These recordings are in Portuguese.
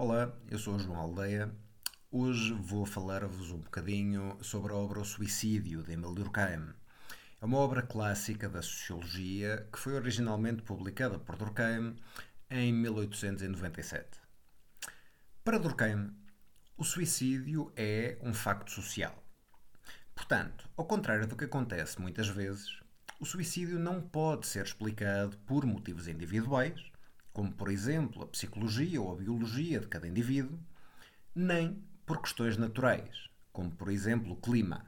Olá, eu sou o João Aldeia. Hoje vou falar-vos um bocadinho sobre a obra O Suicídio, de Émile Durkheim. É uma obra clássica da sociologia que foi originalmente publicada por Durkheim em 1897. Para Durkheim, o suicídio é um facto social. Portanto, ao contrário do que acontece muitas vezes, o suicídio não pode ser explicado por motivos individuais, como por exemplo a psicologia ou a biologia de cada indivíduo, nem por questões naturais, como por exemplo o clima.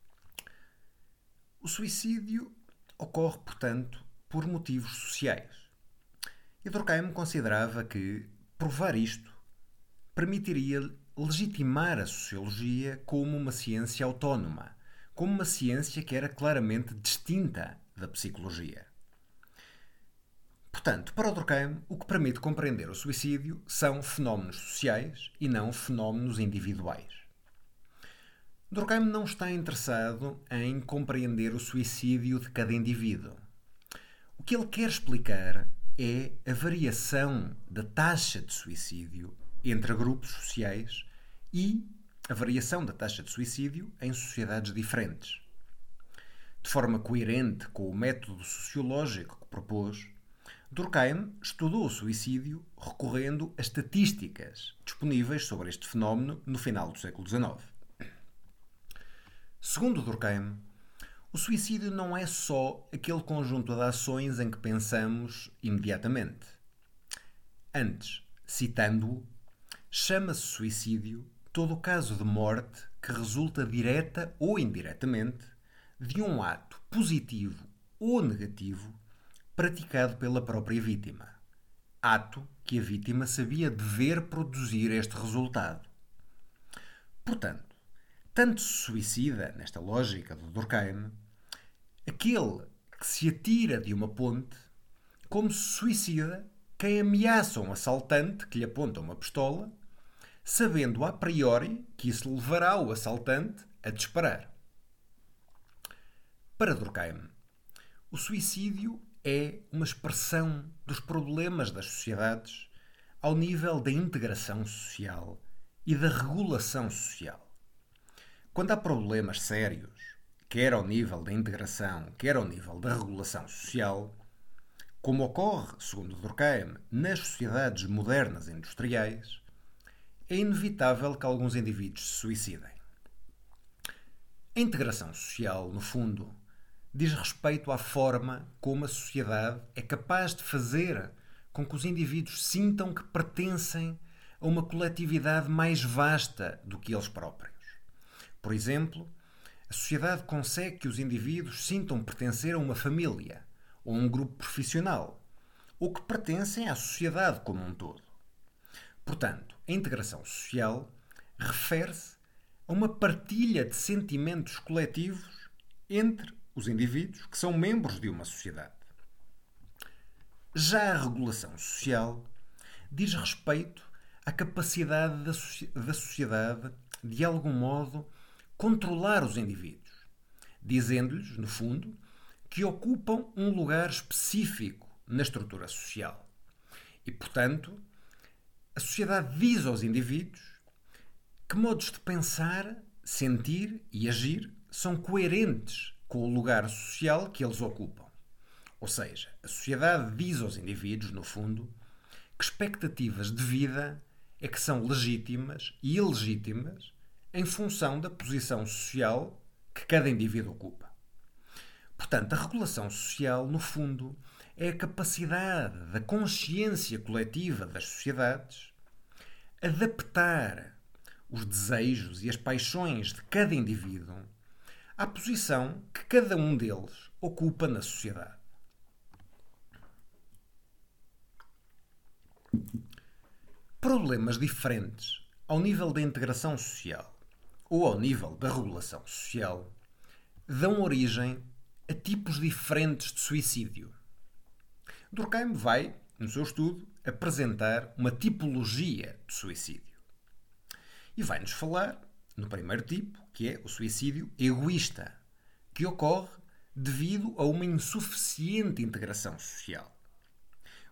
O suicídio ocorre, portanto, por motivos sociais. E Durkheim considerava que provar isto permitiria legitimar a sociologia como uma ciência autónoma, como uma ciência que era claramente distinta da psicologia. Portanto, para o Durkheim, o que permite compreender o suicídio são fenómenos sociais e não fenómenos individuais. Durkheim não está interessado em compreender o suicídio de cada indivíduo. O que ele quer explicar é a variação da taxa de suicídio entre grupos sociais e a variação da taxa de suicídio em sociedades diferentes. De forma coerente com o método sociológico que propôs, Durkheim estudou o suicídio recorrendo a estatísticas disponíveis sobre este fenómeno no final do século XIX. Segundo Durkheim, o suicídio não é só aquele conjunto de ações em que pensamos imediatamente. Antes, citando-o, chama-se suicídio todo o caso de morte que resulta direta ou indiretamente de um ato positivo ou negativo praticado pela própria vítima. Ato que a vítima sabia dever produzir este resultado. Portanto, tanto se suicida, nesta lógica de Durkheim, aquele que se atira de uma ponte, como se suicida quem ameaça um assaltante que lhe aponta uma pistola, sabendo a priori que isso levará o assaltante a disparar. Para Durkheim, o suicídio é uma expressão dos problemas das sociedades ao nível da integração social e da regulação social. Quando há problemas sérios, quer ao nível da integração, quer ao nível da regulação social, como ocorre, segundo Durkheim, nas sociedades modernas e industriais, é inevitável que alguns indivíduos se suicidem. A integração social, no fundo, diz respeito à forma como a sociedade é capaz de fazer com que os indivíduos sintam que pertencem a uma coletividade mais vasta do que eles próprios. Por exemplo, a sociedade consegue que os indivíduos sintam pertencer a uma família ou a um grupo profissional, ou que pertencem à sociedade como um todo. Portanto, a integração social refere-se a uma partilha de sentimentos coletivos entre os indivíduos que são membros de uma sociedade. Já a regulação social diz respeito à capacidade da sociedade, de algum modo, controlar os indivíduos, dizendo-lhes, no fundo, que ocupam um lugar específico na estrutura social. E, portanto, a sociedade diz aos indivíduos que modos de pensar, sentir e agir são coerentes com o lugar social que eles ocupam. Ou seja, a sociedade diz aos indivíduos, no fundo, que expectativas de vida é que são legítimas e ilegítimas em função da posição social que cada indivíduo ocupa. Portanto, a regulação social, no fundo, é a capacidade da consciência coletiva das sociedades adaptar os desejos e as paixões de cada indivíduo à posição que cada um deles ocupa na sociedade. Problemas diferentes ao nível da integração social ou ao nível da regulação social dão origem a tipos diferentes de suicídio. Durkheim vai, no seu estudo, apresentar uma tipologia de suicídio. E vai-nos falar, no primeiro tipo, que é o suicídio egoísta, que ocorre devido a uma insuficiente integração social.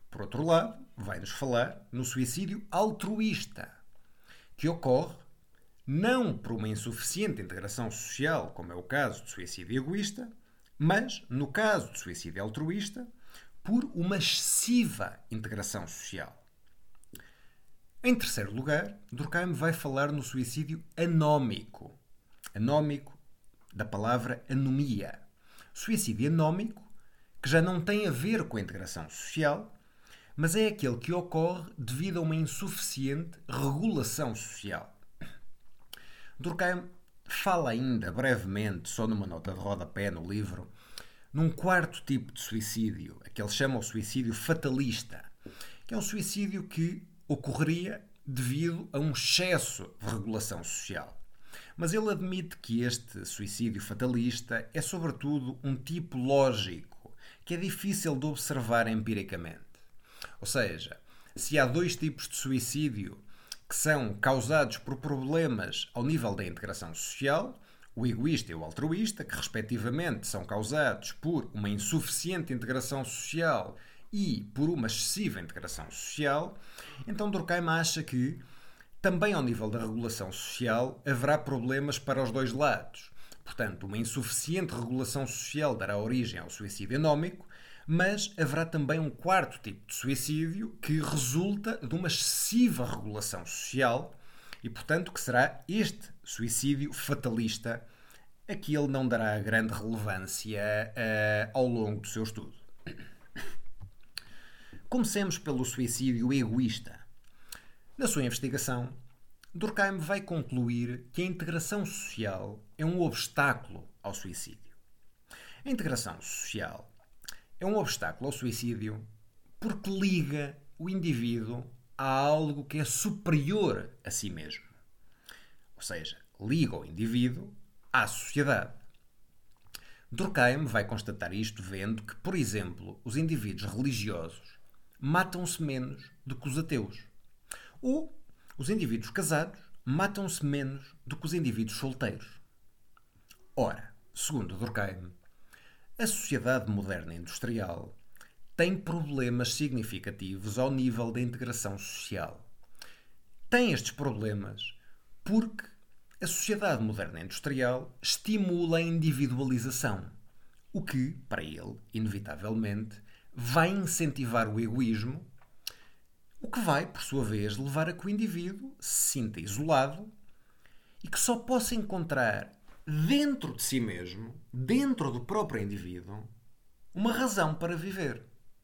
Por outro lado, vai-nos falar no suicídio altruísta, que ocorre não por uma insuficiente integração social, como é o caso do suicídio egoísta, mas, no caso do suicídio altruísta, por uma excessiva integração social. Em terceiro lugar, Durkheim vai falar no suicídio anómico. Anómico, da palavra anomia. Suicídio anómico, que já não tem a ver com a integração social, mas é aquele que ocorre devido a uma insuficiente regulação social. Durkheim fala ainda brevemente, só numa nota de rodapé no livro, num quarto tipo de suicídio, a que ele chama o suicídio fatalista, que é um suicídio que ocorreria devido a um excesso de regulação social. Mas ele admite que este suicídio fatalista é, sobretudo, um tipo lógico, que é difícil de observar empiricamente. Ou seja, se há dois tipos de suicídio que são causados por problemas ao nível da integração social, o egoísta e o altruísta, que respectivamente são causados por uma insuficiente integração social e por uma excessiva integração social, então Durkheim acha que também ao nível da regulação social haverá problemas para os dois lados. Portanto, uma insuficiente regulação social dará origem ao suicídio anómico, mas haverá também um quarto tipo de suicídio que resulta de uma excessiva regulação social e, portanto, que será este suicídio fatalista a que ele não dará grande relevância ao longo do seu estudo. Comecemos pelo suicídio egoísta. Na sua investigação, Durkheim vai concluir que a integração social é um obstáculo ao suicídio. A integração social é um obstáculo ao suicídio porque liga o indivíduo a algo que é superior a si mesmo. Ou seja, liga o indivíduo à sociedade. Durkheim vai constatar isto vendo que, por exemplo, os indivíduos religiosos matam-se menos do que os ateus. Ou os indivíduos casados matam-se menos do que os indivíduos solteiros. Ora, segundo Durkheim, a sociedade moderna industrial tem problemas significativos ao nível da integração social. Tem estes problemas porque a sociedade moderna industrial estimula a individualização, o que, para ele, inevitavelmente, vai incentivar o egoísmo, o que vai, por sua vez, levar a que o indivíduo se sinta isolado e que só possa encontrar dentro de si mesmo, dentro do próprio indivíduo, uma razão para viver.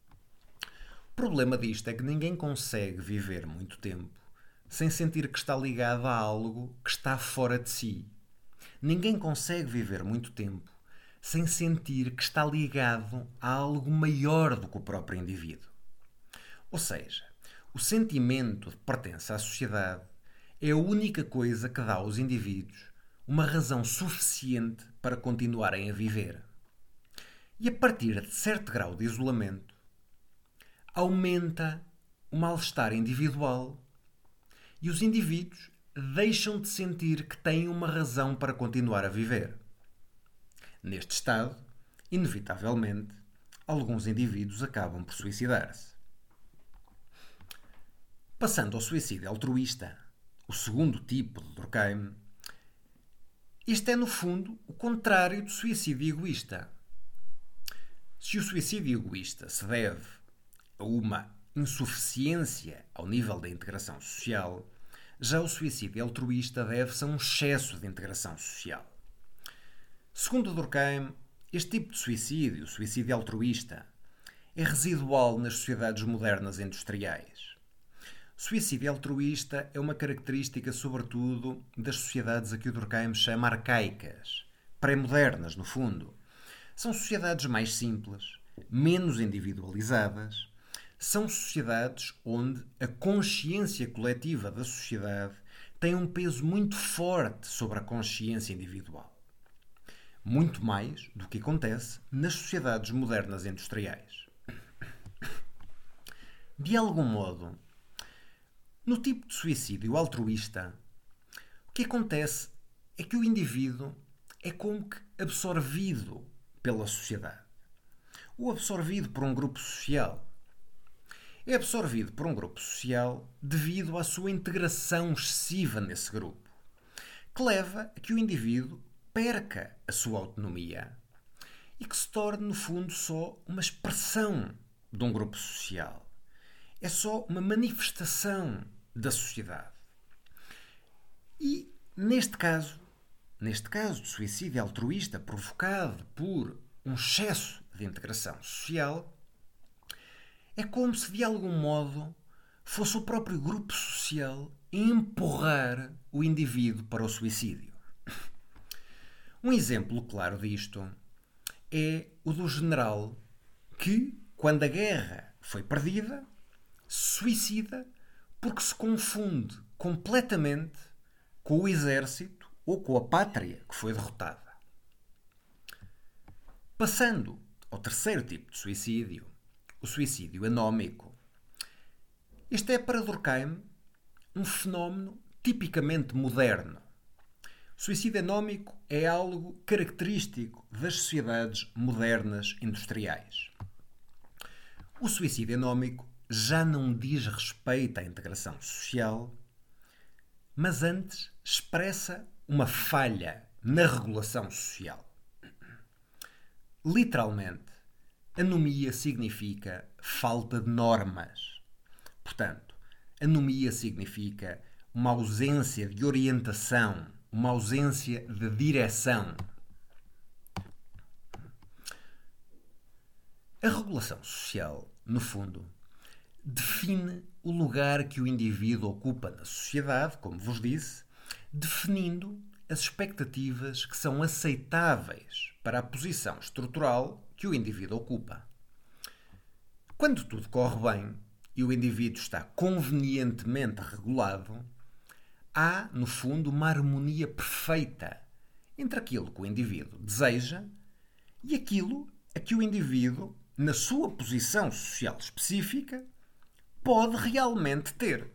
O problema disto é que ninguém consegue viver muito tempo sem sentir que está ligado a algo que está fora de si. Ninguém consegue viver muito tempo sem sentir que está ligado a algo maior do que o próprio indivíduo. Ou seja, o sentimento de pertença à sociedade é a única coisa que dá aos indivíduos uma razão suficiente para continuarem a viver. E a partir de certo grau de isolamento, aumenta o mal-estar individual e os indivíduos deixam de sentir que têm uma razão para continuar a viver. Neste estado, inevitavelmente, alguns indivíduos acabam por suicidar-se. Passando ao suicídio altruísta, o segundo tipo de Durkheim, este é, no fundo, o contrário do suicídio egoísta. Se o suicídio egoísta se deve a uma insuficiência ao nível da integração social, já o suicídio altruísta deve-se a um excesso de integração social. Segundo Durkheim, este tipo de suicídio, o suicídio altruísta, é residual nas sociedades modernas industriais. O suicídio altruísta é uma característica, sobretudo, das sociedades a que o Durkheim chama arcaicas, pré-modernas, no fundo. São sociedades mais simples, menos individualizadas. São sociedades onde a consciência coletiva da sociedade tem um peso muito forte sobre a consciência individual. Muito mais do que acontece nas sociedades modernas industriais. De algum modo, no tipo de suicídio altruísta, o que acontece é que o indivíduo é como que absorvido pela sociedade, ou absorvido por um grupo social. é absorvido por um grupo social devido à sua integração excessiva nesse grupo, que leva a que o indivíduo perca a sua autonomia e que se torne, no fundo, só uma expressão de um grupo social. É só uma manifestação da sociedade. E, neste caso de suicídio altruísta provocado por um excesso de integração social, é como se de algum modo fosse o próprio grupo social a empurrar o indivíduo para o suicídio. Um exemplo claro disto é o do general que, quando a guerra foi perdida, se suicida porque se confunde completamente com o exército ou com a pátria que foi derrotada. Passando ao terceiro tipo de suicídio, o suicídio anómico. Este é, para Durkheim, um fenómeno tipicamente moderno. O suicídio anómico é algo característico das sociedades modernas industriais. O suicídio anómico já não diz respeito à integração social, mas antes expressa uma falha na regulação social. Literalmente, anomia significa falta de normas. Portanto, anomia significa uma ausência de orientação, uma ausência de direção. A regulação social, no fundo, define o lugar que o indivíduo ocupa na sociedade, como vos disse, definindo as expectativas que são aceitáveis para a posição estrutural que o indivíduo ocupa. Quando tudo corre bem e o indivíduo está convenientemente regulado, há, no fundo, uma harmonia perfeita entre aquilo que o indivíduo deseja e aquilo a que o indivíduo, na sua posição social específica, pode realmente ter.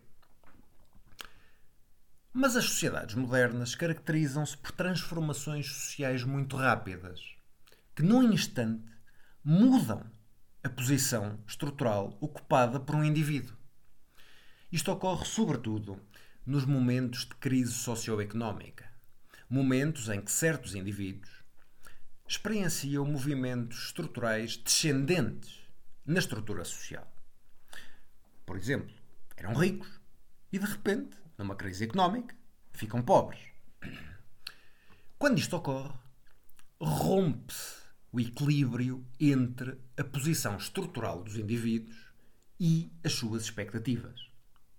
Mas as sociedades modernas caracterizam-se por transformações sociais muito rápidas, que num instante mudam a posição estrutural ocupada por um indivíduo. Isto ocorre sobretudo nos momentos de crise socioeconómica, momentos em que certos indivíduos experienciam movimentos estruturais descendentes na estrutura social. Por exemplo, eram ricos e, de repente, numa crise económica, ficam pobres. Quando isto ocorre, rompe-se o equilíbrio entre a posição estrutural dos indivíduos e as suas expectativas.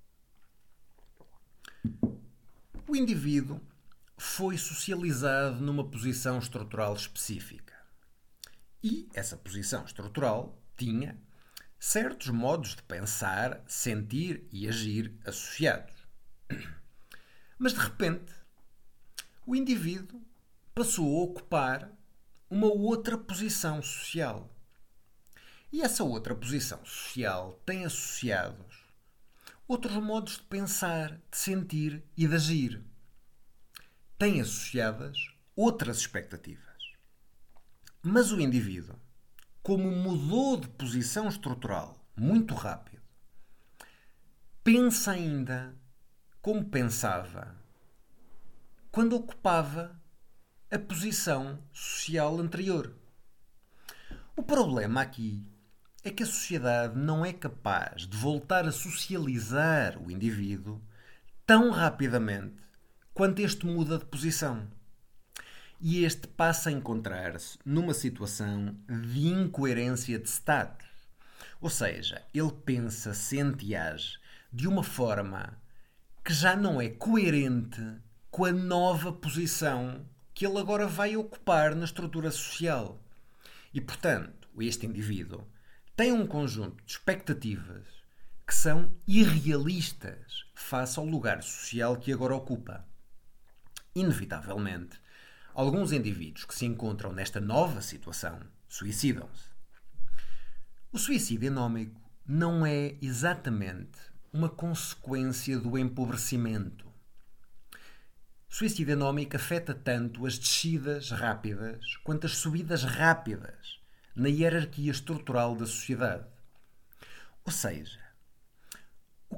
O indivíduo foi socializado numa posição estrutural específica. E essa posição estrutural tinha certos modos de pensar, sentir e agir associados. Mas, de repente, o indivíduo passou a ocupar uma outra posição social. E essa outra posição social tem associados outros modos de pensar, de sentir e de agir. Tem associadas outras expectativas. Mas o indivíduo, como mudou de posição estrutural muito rápido, pensa ainda como pensava quando ocupava a posição social anterior. O problema aqui é que a sociedade não é capaz de voltar a socializar o indivíduo tão rapidamente quanto este muda de posição. E este passa a encontrar-se numa situação de incoerência de status. Ou seja, ele pensa, sente e age de uma forma que já não é coerente com a nova posição que ele agora vai ocupar na estrutura social. E, portanto, este indivíduo tem um conjunto de expectativas que são irrealistas face ao lugar social que agora ocupa. Inevitavelmente, alguns indivíduos que se encontram nesta nova situação suicidam-se. O suicídio anómico não é exatamente uma consequência do empobrecimento. O suicídio anómico afeta tanto as descidas rápidas quanto as subidas rápidas na hierarquia estrutural da sociedade. Ou seja,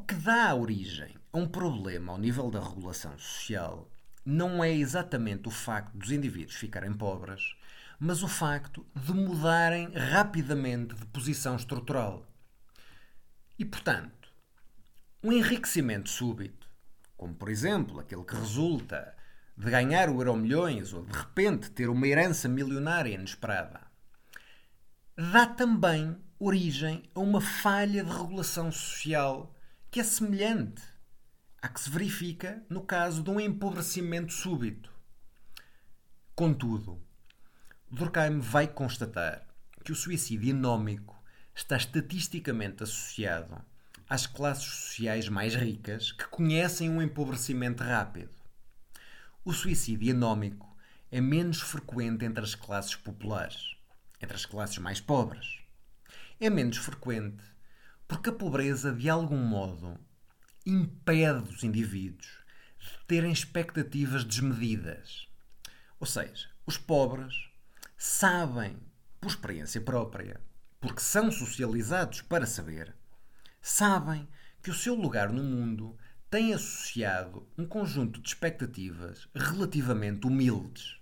O que dá origem a um problema ao nível da regulação social não é exatamente o facto dos indivíduos ficarem pobres, mas o facto de mudarem rapidamente de posição estrutural. E, portanto, um enriquecimento súbito, como por exemplo aquele que resulta de ganhar o Euromilhões ou de repente ter uma herança milionária inesperada, dá também origem a uma falha de regulação social que é semelhante à que se verifica no caso de um empobrecimento súbito. Contudo, Durkheim vai constatar que o suicídio enómico está estatisticamente associado às classes sociais mais ricas que conhecem um empobrecimento rápido. O suicídio enómico é menos frequente entre as classes populares, entre as classes mais pobres. É menos frequente porque a pobreza, de algum modo, impede os indivíduos de terem expectativas desmedidas. Ou seja, os pobres sabem, por experiência própria, porque são socializados para saber, sabem que o seu lugar no mundo tem associado um conjunto de expectativas relativamente humildes.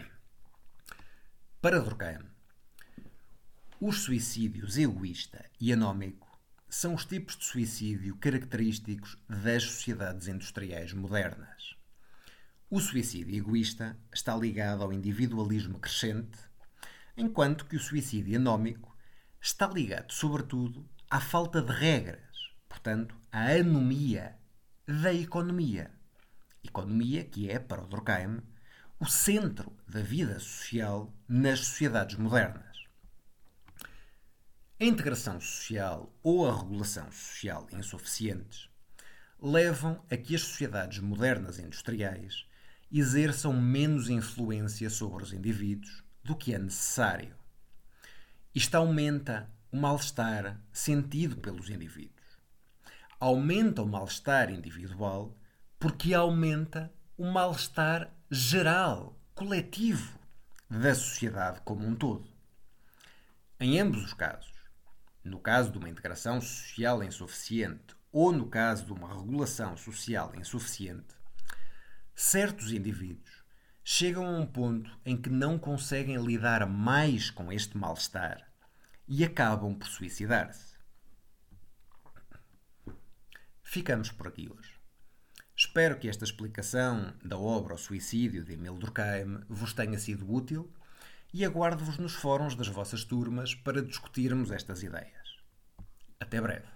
Para Durkheim, os suicídios egoísta e anómico são os tipos de suicídio característicos das sociedades industriais modernas. O suicídio egoísta está ligado ao individualismo crescente, enquanto que o suicídio anómico está ligado, sobretudo, à falta de regras, portanto, à anomia da economia. Economia que é, para o Durkheim, o centro da vida social nas sociedades modernas. A integração social ou a regulação social insuficientes levam a que as sociedades modernas industriais exerçam menos influência sobre os indivíduos do que é necessário. Isto aumenta o mal-estar sentido pelos indivíduos. Aumenta o mal-estar individual porque aumenta o mal-estar geral, coletivo, da sociedade como um todo. Em ambos os casos, no caso de uma integração social insuficiente ou no caso de uma regulação social insuficiente, certos indivíduos chegam a um ponto em que não conseguem lidar mais com este mal-estar e acabam por suicidar-se. Ficamos por aqui hoje. Espero que esta explicação da obra O Suicídio de Émile Durkheim vos tenha sido útil e aguardo-vos nos fóruns das vossas turmas para discutirmos estas ideias. Até breve.